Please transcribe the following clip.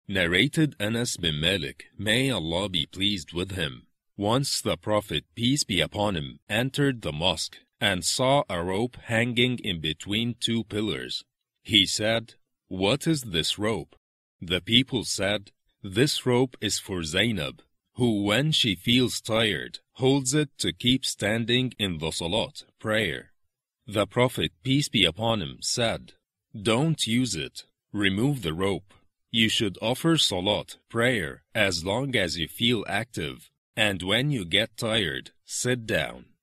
Narrated Anas bin Malik, may Allah be pleased with him. Once the Prophet, peace be upon him, entered the mosque and saw a rope hanging in between two pillars. He said, "What is this rope?" The people said, "This rope is for Zainab, who when she feels tired, holds it to keep standing in the salat, prayer." The Prophet, peace be upon him, said, "Don't use it. Remove the rope. You should offer salat, prayer, as long as you feel active, and when you get tired, sit down."